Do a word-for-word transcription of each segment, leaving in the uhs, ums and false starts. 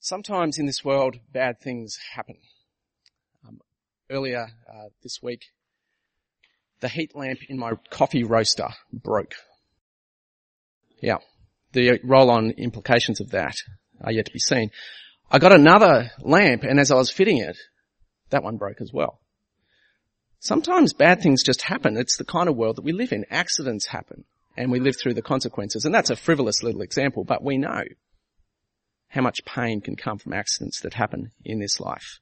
Sometimes in this world, bad things happen. Um, earlier uh, this week, the heat lamp in my coffee roaster broke. Yeah, the roll-on implications of that are yet to be seen. I got another lamp, and as I was fitting it, that one broke as well. Sometimes bad things just happen. It's the kind of world that we live in. Accidents happen, and we live through the consequences. And that's a frivolous little example, but we know how much pain can come from accidents that happen in this life.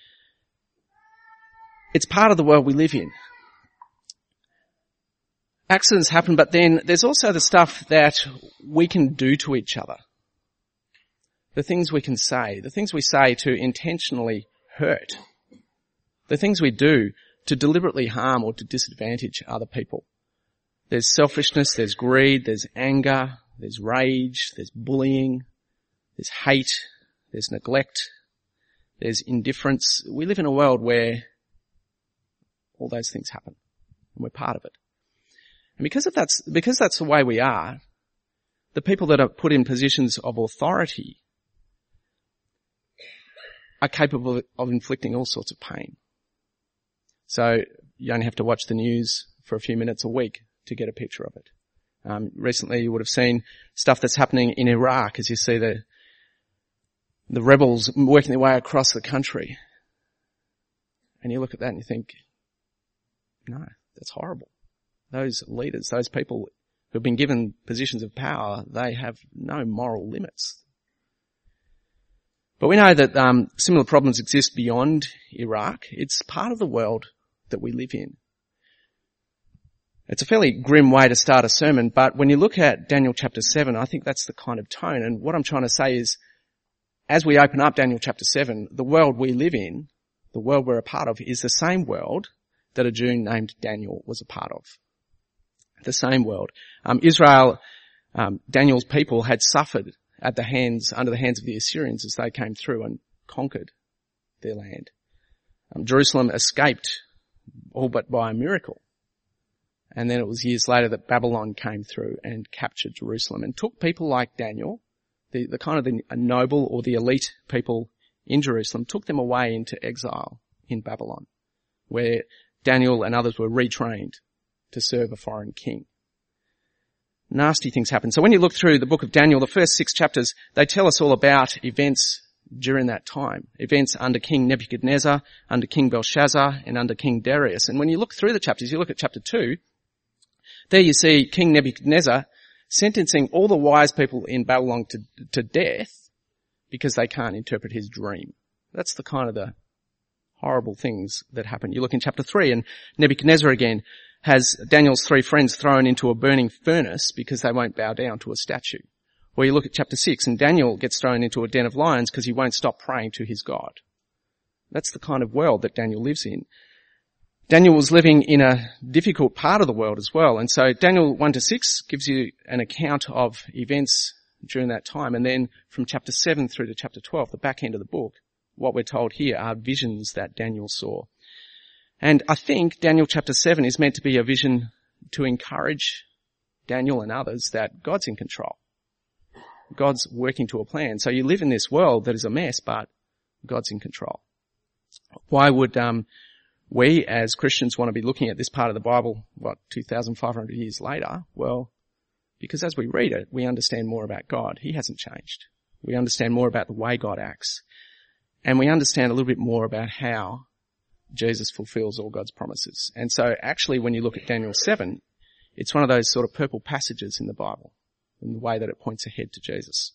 It's part of the world we live in. Accidents happen, but then there's also the stuff that we can do to each other. The things we can say, the things we say to intentionally hurt, the things we do to deliberately harm or to disadvantage other people. There's selfishness, there's greed, there's anger, there's rage, there's bullying, there's hate, there's neglect, there's indifference. We live in a world where all those things happen, and we're part of it. And because of that's, because that's the way we are, the people that are put in positions of authority are capable of inflicting all sorts of pain. So you only have to watch the news for a few minutes a week to get a picture of it. Um, recently you would have seen stuff that's happening in Iraq as you see the the rebels working their way across the country. And you look at that and you think, no, that's horrible. Those leaders, those people who have been given positions of power, they have no moral limits. But we know that um, similar problems exist beyond Iraq. It's part of the world that we live in. It's a fairly grim way to start a sermon, but when you look at Daniel chapter seven, I think that's the kind of tone. And what I'm trying to say is, as we open up Daniel chapter seven, the world we live in, the world we're a part of, is the same world that a Jew named Daniel was a part of. The same world. Um, Israel, um, Daniel's people had suffered at the hands, under the hands of the Assyrians as they came through and conquered their land. Um, Jerusalem escaped all but by a miracle. And then it was years later that Babylon came through and captured Jerusalem and took people like Daniel, the, the kind of the noble or the elite people in Jerusalem, took them away into exile in Babylon, where Daniel and others were retrained to serve a foreign king. Nasty things happen. So when you look through the book of Daniel, the first six chapters, they tell us all about events during that time. Events under King Nebuchadnezzar, under King Belshazzar, and under King Darius. And when you look through the chapters, you look at chapter two, there you see King Nebuchadnezzar sentencing all the wise people in Babylon to, to death because they can't interpret his dream. That's the kind of the horrible things that happen. You look in chapter three and Nebuchadnezzar again has Daniel's three friends thrown into a burning furnace because they won't bow down to a statue. Or you look at chapter six and Daniel gets thrown into a den of lions because he won't stop praying to his God. That's the kind of world that Daniel lives in. Daniel was living in a difficult part of the world as well. And so Daniel one to six gives you an account of events during that time. And then from chapter seven through to chapter twelve, the back end of the book, what we're told here are visions that Daniel saw. And I think Daniel chapter seven is meant to be a vision to encourage Daniel and others that God's in control. God's working to a plan. So you live in this world that is a mess, but God's in control. Why would um we as Christians want to be looking at this part of the Bible, what, two thousand five hundred years later? Well, because as we read it, we understand more about God. He hasn't changed. We understand more about the way God acts. And we understand a little bit more about how Jesus fulfills all God's promises. And so actually when you look at Daniel seven, it's one of those sort of purple passages in the Bible in the way that it points ahead to Jesus.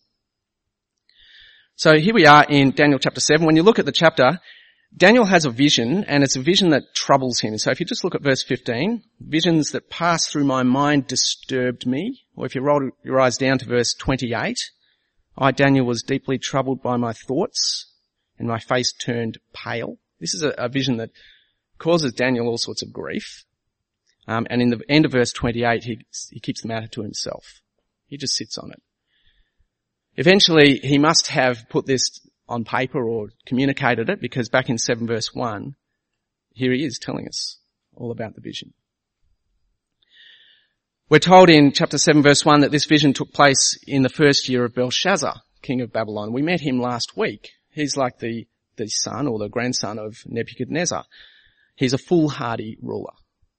So here we are in Daniel chapter seven. When you look at the chapter, Daniel has a vision, and it's a vision that troubles him. So if you just look at verse fifteen, visions that passed through my mind disturbed me. Or if you roll your eyes down to verse twenty-eight, I, Daniel, was deeply troubled by my thoughts, and my face turned pale. This is a, a vision that causes Daniel all sorts of grief. Um, and in the end of verse twenty-eight, he, he keeps the matter to himself. He just sits on it. Eventually, he must have put this on paper or communicated it, because back in seven verse one, here he is telling us all about the vision. We're told in chapter seven verse one that this vision took place in the first year of Belshazzar, king of Babylon. We met him last week. He's like the, the son or the grandson of Nebuchadnezzar. He's a foolhardy ruler.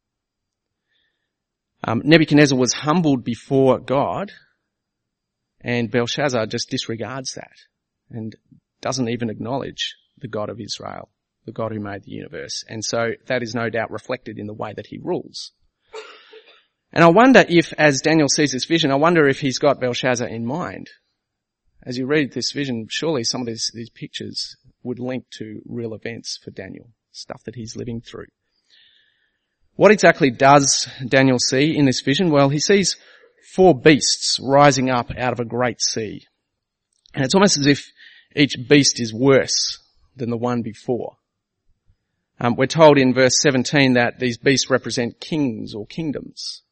Um, Nebuchadnezzar was humbled before God, and Belshazzar just disregards that and doesn't even acknowledge the God of Israel, the God who made the universe. And so that is no doubt reflected in the way that he rules. And I wonder if, as Daniel sees this vision, I wonder if he's got Belshazzar in mind. As you read this vision, surely some of these, these pictures would link to real events for Daniel, stuff that he's living through. What exactly does Daniel see in this vision? Well, he sees four beasts rising up out of a great sea. And it's almost as if each beast is worse than the one before. Um, we're told in verse seventeen that these beasts represent kings or kingdoms.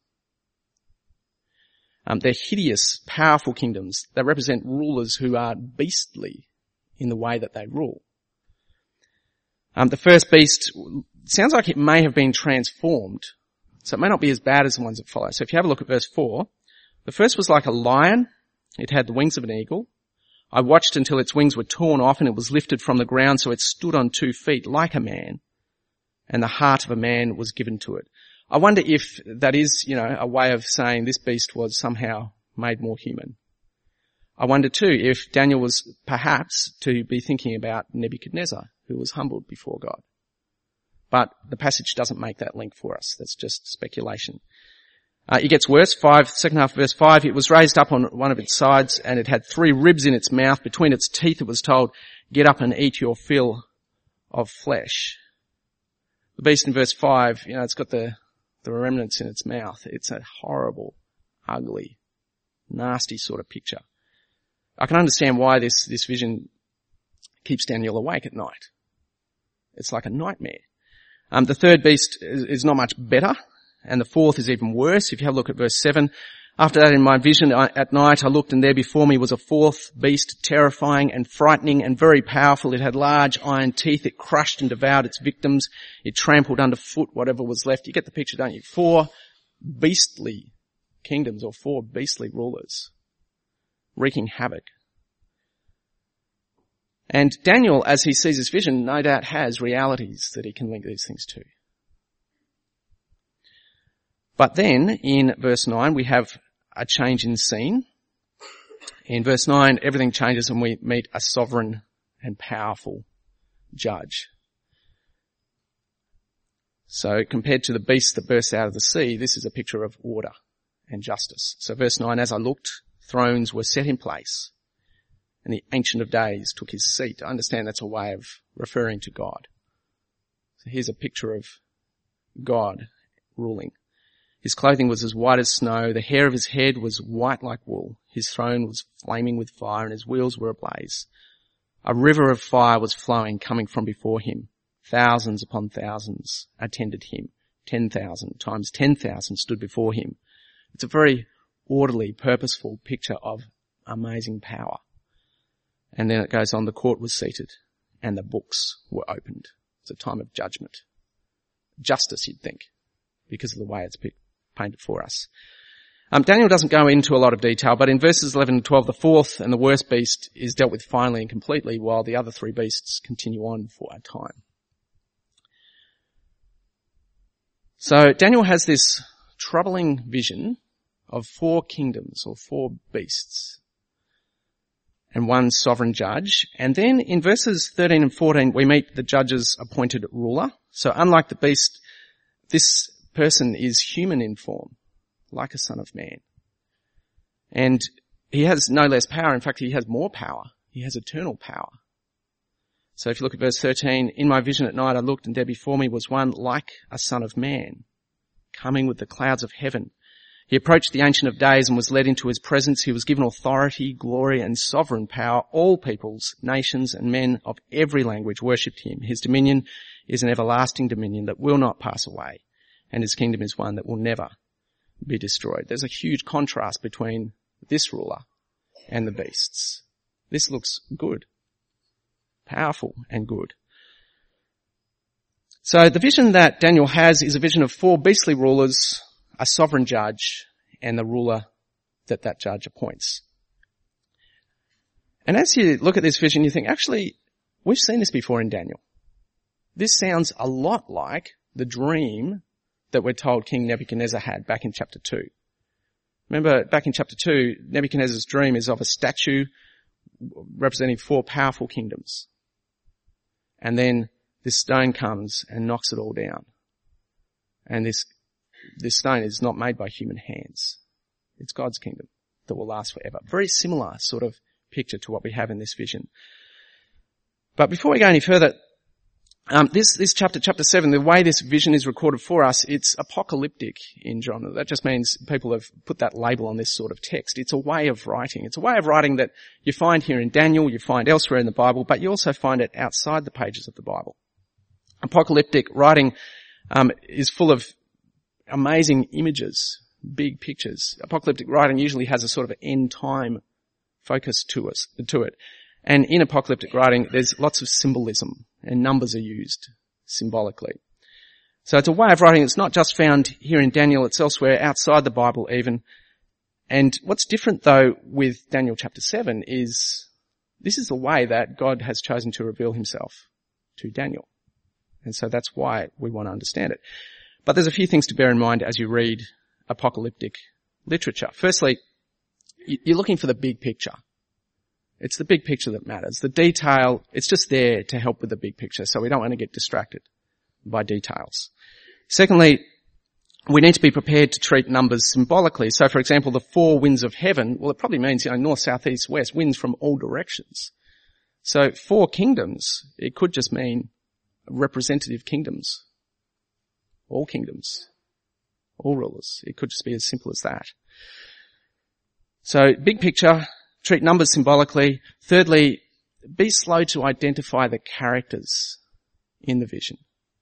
Um, they're hideous, powerful kingdoms that represent rulers who are beastly in the way that they rule. Um, the first beast sounds like it may have been transformed, so it may not be as bad as the ones that follow. So if you have a look at verse four, the first was like a lion. It had the wings of an eagle. I watched until its wings were torn off and it was lifted from the ground, so it stood on two feet like a man, and the heart of a man was given to it. I wonder if that is, you know, a way of saying this beast was somehow made more human. I wonder too if Daniel was perhaps to be thinking about Nebuchadnezzar, who was humbled before God. But the passage doesn't make that link for us. That's just speculation. Uh, it gets worse. Five, second half of verse five, it was raised up on one of its sides and it had three ribs in its mouth. Between its teeth it was told, get up and eat your fill of flesh. The beast in verse five, you know, it's got the, the remnants in its mouth. It's a horrible, ugly, nasty sort of picture. I can understand why this, this vision keeps Daniel awake at night. It's like a nightmare. Um, the third beast is, is not much better, and the fourth is even worse. If you have a look at verse seven, after that in my vision I, at night I looked, and there before me was a fourth beast, terrifying and frightening and very powerful. It had large iron teeth. It crushed and devoured its victims. It trampled underfoot whatever was left. You get the picture, don't you? Four beastly kingdoms, or four beastly rulers, wreaking havoc. And Daniel, as he sees this vision, no doubt has realities that he can link these things to. But then, in verse nine, we have a change in scene. In verse nine, everything changes and we meet a sovereign and powerful judge. So, compared to the beast that burst out of the sea, this is a picture of order and justice. So verse nine, as I looked, thrones were set in place, and the Ancient of Days took his seat. I understand that's a way of referring to God. So here's a picture of God ruling. His clothing was as white as snow. The hair of his head was white like wool. His throne was flaming with fire, and his wheels were ablaze. A river of fire was flowing, coming from before him. Thousands upon thousands attended him. Ten thousand times ten thousand stood before him. It's a very orderly, purposeful picture of amazing power. And then it goes on, the court was seated and the books were opened. It's a time of judgment. Justice, you'd think, because of the way it's painted for us. Um, Daniel doesn't go into a lot of detail, but in verses eleven and twelve, the fourth and the worst beast is dealt with finally and completely, while the other three beasts continue on for a time. So Daniel has this troubling vision of four kingdoms or four beasts and one sovereign judge. And then in verses thirteen and fourteen, we meet the judge's appointed ruler. So unlike the beast, this person is human in form, like a son of man. And he has no less power. In fact, he has more power. He has eternal power. So if you look at verse thirteen, in my vision at night I looked, and there before me was one like a son of man, coming with the clouds of heaven. He approached the Ancient of Days and was led into his presence. He was given authority, glory, and sovereign power. All peoples, nations, and men of every language worshipped him. His dominion is an everlasting dominion that will not pass away, and his kingdom is one that will never be destroyed. There's a huge contrast between this ruler and the beasts. This looks good, powerful and good. So the vision that Daniel has is a vision of four beastly rulers, a sovereign judge, and the ruler that that judge appoints. And as you look at this vision, you think, actually, we've seen this before in Daniel. This sounds a lot like the dream that we're told King Nebuchadnezzar had back in chapter two. Remember, back in chapter two, Nebuchadnezzar's dream is of a statue representing four powerful kingdoms. And then this stone comes and knocks it all down. And this, this stone is not made by human hands. It's God's kingdom that will last forever. Very similar sort of picture to what we have in this vision. But before we go any further, um, this, this chapter, chapter seven, the way this vision is recorded for us, it's apocalyptic in genre. That just means people have put that label on this sort of text. It's a way of writing. It's a way of writing that you find here in Daniel, you find elsewhere in the Bible, but you also find it outside the pages of the Bible. Apocalyptic writing um, is full of amazing images, big pictures. Apocalyptic writing usually has a sort of end time focus to us, to it. And in apocalyptic writing, there's lots of symbolism, and numbers are used symbolically. So it's a way of writing that's not just found here in Daniel, it's elsewhere outside the Bible even. And what's different though with Daniel chapter seven is this is the way that God has chosen to reveal himself to Daniel. And so that's why we want to understand it. But there's a few things to bear in mind as you read apocalyptic literature. Firstly, you're looking for the big picture. It's the big picture that matters. The detail, it's just there to help with the big picture, so we don't want to get distracted by details. Secondly, we need to be prepared to treat numbers symbolically. So, for example, the four winds of heaven, well, it probably means, you know, north, south, east, west, winds from all directions. So, four kingdoms, it could just mean representative kingdoms. All kingdoms. All rulers. It could just be as simple as that. So, big picture, treat numbers symbolically. Thirdly, be slow to identify the characters in the vision.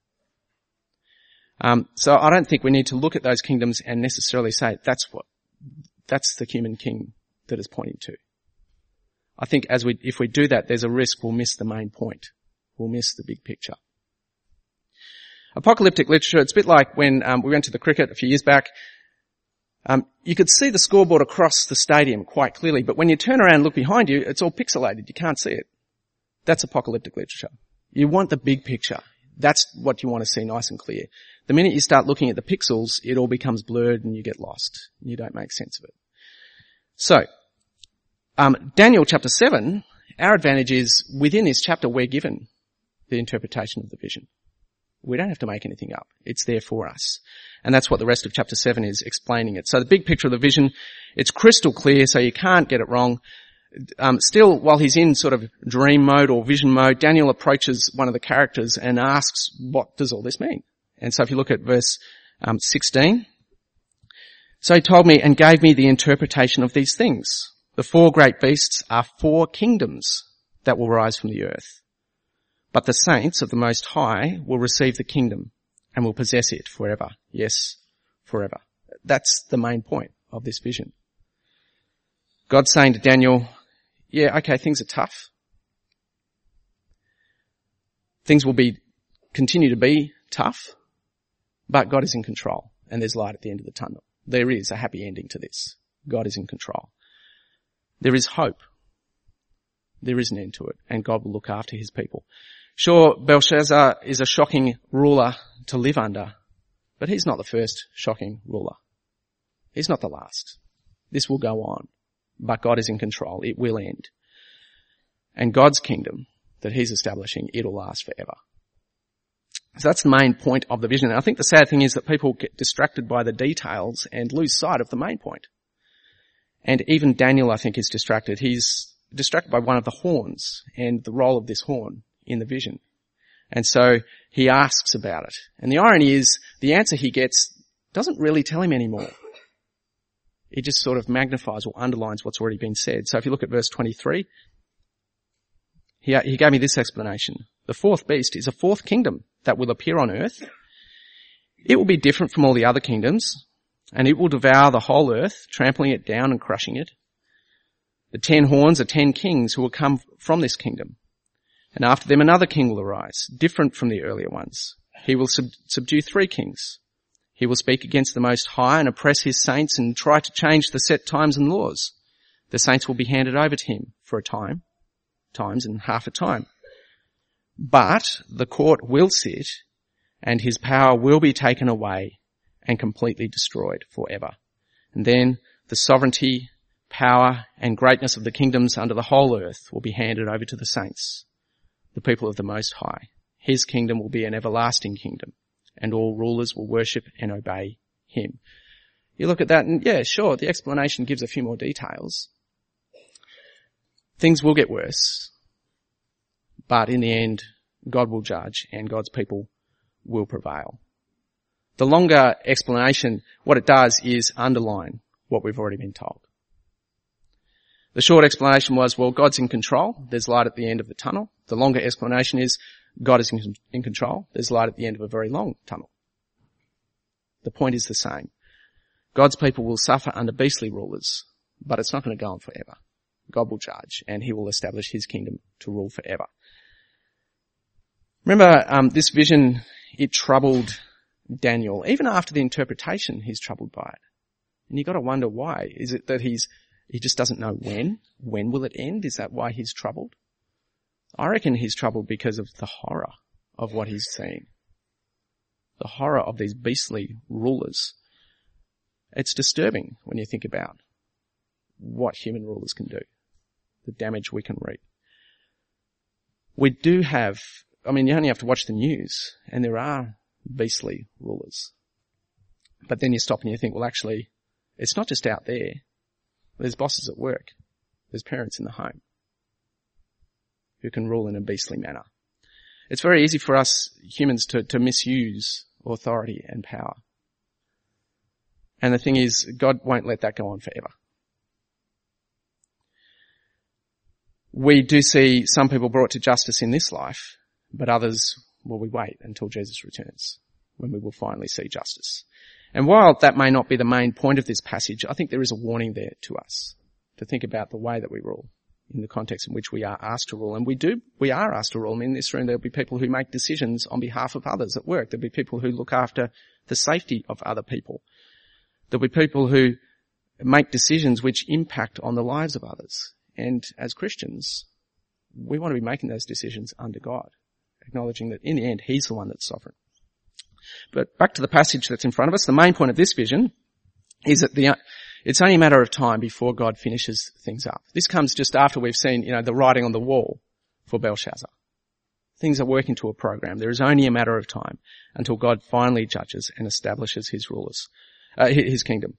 Um, so I don't think we need to look at those kingdoms and necessarily say that's what, that's the human king that is pointing to. I think as we, if we do that, there's a risk we'll miss the main point. We'll miss the big picture. Apocalyptic literature, it's a bit like when um, we went to the cricket a few years back. Um, you could see the scoreboard across the stadium quite clearly, but when you turn around and look behind you, it's all pixelated. You can't see it. That's apocalyptic literature. You want the big picture. That's what you want to see nice and clear. The minute you start looking at the pixels, it all becomes blurred and you get lost. You don't make sense of it. So, um, Daniel chapter seven, our advantage is within this chapter we're given the interpretation of the vision. We don't have to make anything up. It's there for us. And that's what the rest of chapter seven is, explaining it. So the big picture of the vision, it's crystal clear, so you can't get it wrong. Um, still, while he's in sort of dream mode or vision mode, Daniel approaches one of the characters and asks, what does all this mean? And so if you look at verse um, sixteen, so he told me and gave me the interpretation of these things. The four great beasts are four kingdoms that will rise from the earth. But the saints of the Most High will receive the kingdom and will possess it forever. Yes, forever. That's the main point of this vision. God's saying to Daniel, yeah, okay, things are tough. Things will be, continue to be tough, but God is in control and there's light at the end of the tunnel. There is a happy ending to this. God is in control. There is hope. There is an end to it and God will look after his people. Sure, Belshazzar is a shocking ruler to live under, but he's not the first shocking ruler. He's not the last. This will go on, but God is in control. It will end. And God's kingdom that he's establishing, it'll last forever. So that's the main point of the vision. And I think the sad thing is that people get distracted by the details and lose sight of the main point. And even Daniel, I think, is distracted. He's distracted by one of the horns and the role of this horn in the vision. And so he asks about it. And the irony is the answer he gets doesn't really tell him anymore. It just sort of magnifies or underlines what's already been said. So if you look at verse twenty-three, he, he gave me this explanation. The fourth beast is a fourth kingdom that will appear on earth. It will be different from all the other kingdoms, and it will devour the whole earth, trampling it down and crushing it. The ten horns are ten kings who will come from this kingdom. And after them another king will arise, different from the earlier ones. He will sub- subdue three kings. He will speak against the Most High and oppress his saints and try to change the set times and laws. The saints will be handed over to him for a time, times and half a time. But the court will sit and his power will be taken away and completely destroyed forever. And then the sovereignty, power and greatness of the kingdoms under the whole earth will be handed over to the saints, the people of the Most High. His kingdom will be an everlasting kingdom and all rulers will worship and obey him. You look at that and yeah, sure, the explanation gives a few more details. Things will get worse, but in the end, God will judge and God's people will prevail. The longer explanation, what it does is underline what we've already been told. The short explanation was, well, God's in control. There's light at the end of the tunnel. The longer explanation is, God is in, in control. There's light at the end of a very long tunnel. The point is the same. God's people will suffer under beastly rulers, but it's not going to go on forever. God will judge and he will establish his kingdom to rule forever. Remember, um, this vision, it troubled Daniel. Even after the interpretation, he's troubled by it. And you've got to wonder why. Is it that he's, he just doesn't know when? When will it end? Is that why he's troubled? I reckon he's troubled because of the horror of what he's seeing. The horror of these beastly rulers. It's disturbing when you think about what human rulers can do. The damage we can reap. We do have, I mean, you only have to watch the news and there are beastly rulers. But then you stop and you think, well, actually, it's not just out there. There's bosses at work. There's parents in the home who can rule in a beastly manner. It's very easy for us humans to, to misuse authority and power. And the thing is, God won't let that go on forever. We do see some people brought to justice in this life, but others, well, we wait until Jesus returns, when we will finally see justice. And while that may not be the main point of this passage, I think there is a warning there to us to think about the way that we rule in the context in which we are asked to rule. And we do, we are asked to rule. I mean, in this room there'll be people who make decisions on behalf of others at work. There'll be people who look after the safety of other people. There'll be people who make decisions which impact on the lives of others. And as Christians, we want to be making those decisions under God, acknowledging that in the end, he's the one that's sovereign. But back to the passage that's in front of us, the main point of this vision is that the, it's only a matter of time before God finishes things up. This comes just after we've seen, you know, the writing on the wall for Belshazzar. Things are working to a program. There is only a matter of time until God finally judges and establishes his rulers, uh, his kingdom.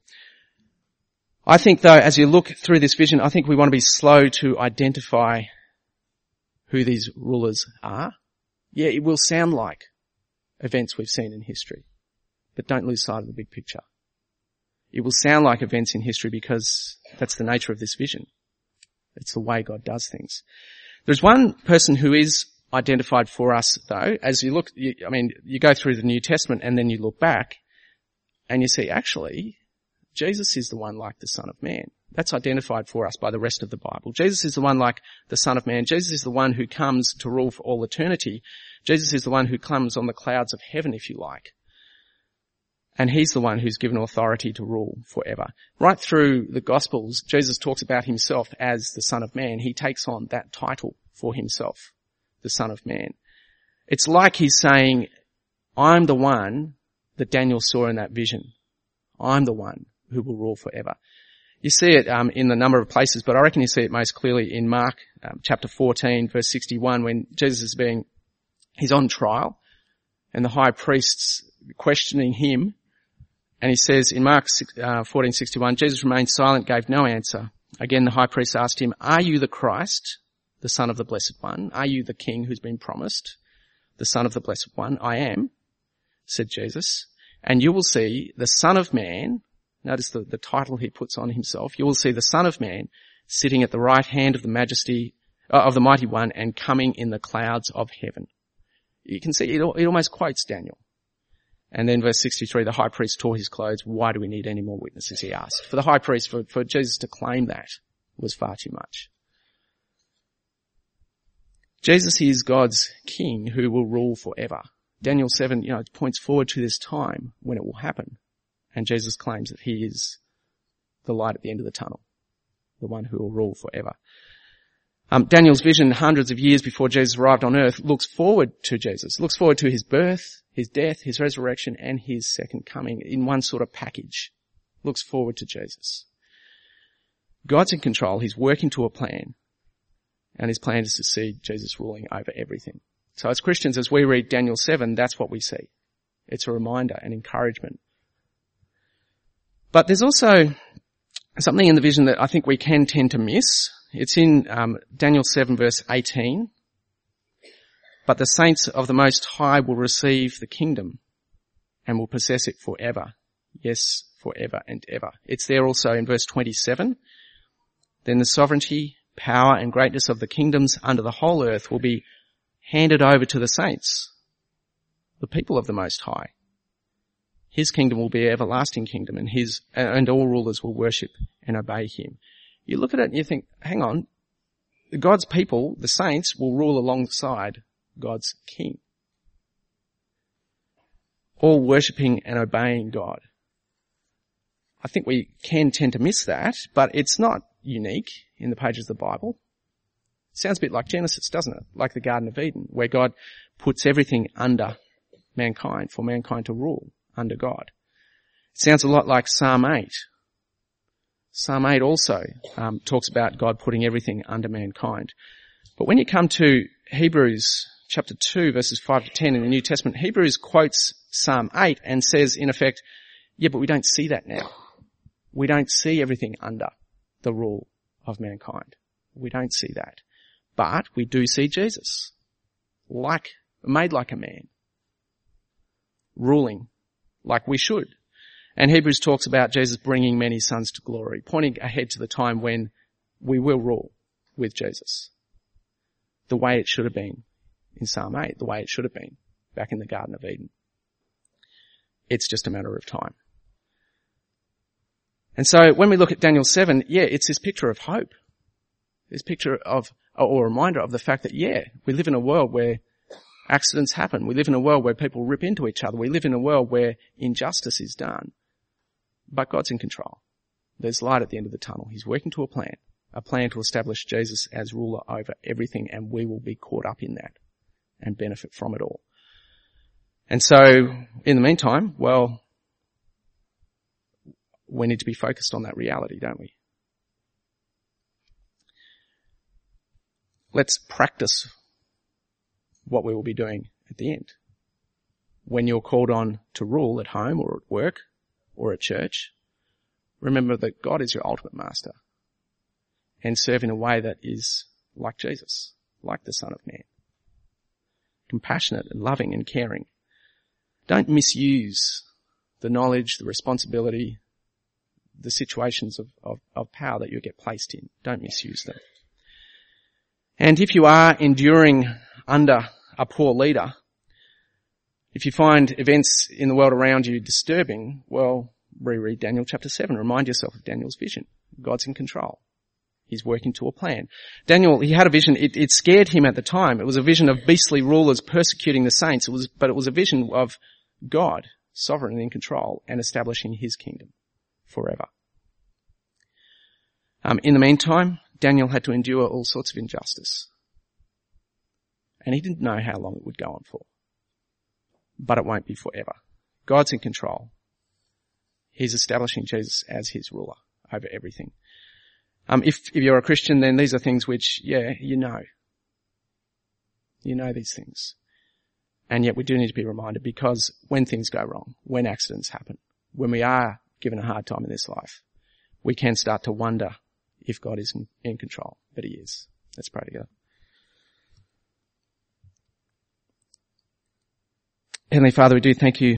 I think though, as you look through this vision, I think we want to be slow to identify who these rulers are. Yeah, it will sound like events we've seen in history, but don't lose sight of the big picture. It will sound like events in history because that's the nature of this vision. It's the way God does things. There's one person who is identified for us though, as you look, you, I mean, you go through the New Testament and then you look back and you see actually Jesus is the one like the Son of Man. That's identified for us by the rest of the Bible. Jesus is the one like the Son of Man. Jesus is the one who comes to rule for all eternity. Jesus is the one who comes on the clouds of heaven, if you like. And he's the one who's given authority to rule forever. Right through the Gospels, Jesus talks about himself as the Son of Man. He takes on that title for himself, the Son of Man. It's like he's saying, I'm the one that Daniel saw in that vision. I'm the one who will rule forever. You see it um, in a number of places, but I reckon you see it most clearly in Mark um, chapter fourteen, verse sixty-one, when Jesus is being, he's on trial, and the high priest's questioning him, and he says in Mark uh, fourteen sixty-one, Jesus remained silent, gave no answer. Again, the high priest asked him, "Are you the Christ, the Son of the Blessed One? Are you the King who's been promised, the Son of the Blessed One?" "I am," said Jesus. "And you will see the Son of Man," notice the, the title he puts on himself, "you will see the Son of Man sitting at the right hand of the majesty, uh, of the Mighty One and coming in the clouds of heaven." You can see it, it almost quotes Daniel. And then verse sixty-three, the high priest tore his clothes. "Why do we need any more witnesses?" he asked. For the high priest, for, for Jesus to claim that was far too much. Jesus is God's king who will rule forever. Daniel seven, you know, points forward to this time when it will happen. And Jesus claims that he is the light at the end of the tunnel, the one who will rule forever. Um, Daniel's vision hundreds of years before Jesus arrived on earth looks forward to Jesus, looks forward to his birth, his death, his resurrection, and his second coming in one sort of package. Looks forward to Jesus. God's in control. He's working to a plan. And his plan is to see Jesus ruling over everything. So as Christians, as we read Daniel seven, that's what we see. It's a reminder and encouragement. But there's also something in the vision that I think we can tend to miss. It's in um, Daniel seven verse eighteen. But the saints of the Most High will receive the kingdom and will possess it forever. Yes, forever and ever. It's there also in verse twenty-seven. Then the sovereignty, power and greatness of the kingdoms under the whole earth will be handed over to the saints, the people of the Most High. His kingdom will be an everlasting kingdom, and his, and all rulers will worship and obey him. You look at it and you think, hang on, God's people, the saints, will rule alongside God's king. All worshipping and obeying God. I think we can tend to miss that, but it's not unique in the pages of the Bible. It sounds a bit like Genesis, doesn't it? Like the Garden of Eden, where God puts everything under mankind, for mankind to rule under God. It sounds a lot like Psalm eight. Psalm eight also um, talks about God putting everything under mankind. But when you come to Hebrews chapter two, verses five to ten in the New Testament, Hebrews quotes Psalm eight and says, in effect, yeah, but we don't see that now. We don't see everything under the rule of mankind. We don't see that. But we do see Jesus, like, made like a man, ruling like we should. And Hebrews talks about Jesus bringing many sons to glory, pointing ahead to the time when we will rule with Jesus. The way it should have been in Psalm eight, the way it should have been back in the Garden of Eden. It's just a matter of time. And so when we look at Daniel seven, yeah, it's this picture of hope. This picture of, or a reminder of the fact that, yeah, we live in a world where accidents happen. We live in a world where people rip into each other. We live in a world where injustice is done. But God's in control. There's light at the end of the tunnel. He's working to a plan, a plan to establish Jesus as ruler over everything, and we will be caught up in that and benefit from it all. And so, in the meantime, well, we need to be focused on that reality, don't we? Let's practice what we will be doing at the end. When you're called on to rule at home or at work or at church, remember that God is your ultimate master, and serve in a way that is like Jesus, like the Son of Man. Compassionate and loving and caring. Don't misuse the knowledge, the responsibility, the situations of, of, of power that you get placed in. Don't misuse them. And if you are enduring under a poor leader, if you find events in the world around you disturbing, well, reread Daniel chapter seven. Remind yourself of Daniel's vision. God's in control. He's working to a plan. Daniel, he had a vision. It, it scared him at the time. It was a vision of beastly rulers persecuting the saints. It was, but it was a vision of God, sovereign and in control, and establishing his kingdom forever. Um, in the meantime, Daniel had to endure all sorts of injustice. And he didn't know how long it would go on for. But it won't be forever. God's in control. He's establishing Jesus as his ruler over everything. Um, if, if you're a Christian, then these are things which, yeah, you know. You know these things. And yet we do need to be reminded, because when things go wrong, when accidents happen, when we are given a hard time in this life, we can start to wonder if God is in, in control. But he is. Let's pray together. Heavenly Father, we do thank you